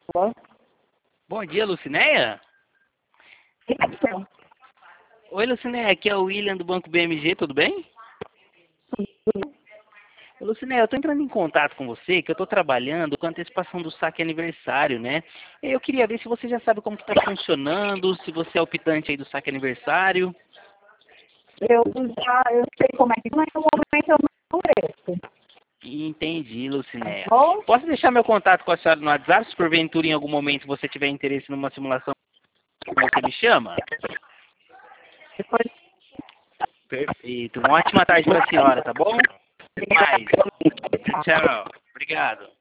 Alô? Bom dia, Lucinéia. Então, Oi, Lucinéia, aqui é o William do Banco BMG, tudo bem? Ô, Lucinéia, eu estou entrando em contato com você, que eu estou trabalhando com a antecipação do saque aniversário, né? E eu queria ver se você já sabe como está funcionando, se você é optante aí do saque aniversário. eu sei como é que, mas no momento eu não preço. Entendi, Tá Lucinéia. bom? Posso deixar meu contato com a senhora no WhatsApp, se porventura em algum momento você tiver interesse numa simulação, você me chama? Depois, Perfeito. Uma ótima tarde para a senhora, tá bom? Até mais. Tchau. Obrigado.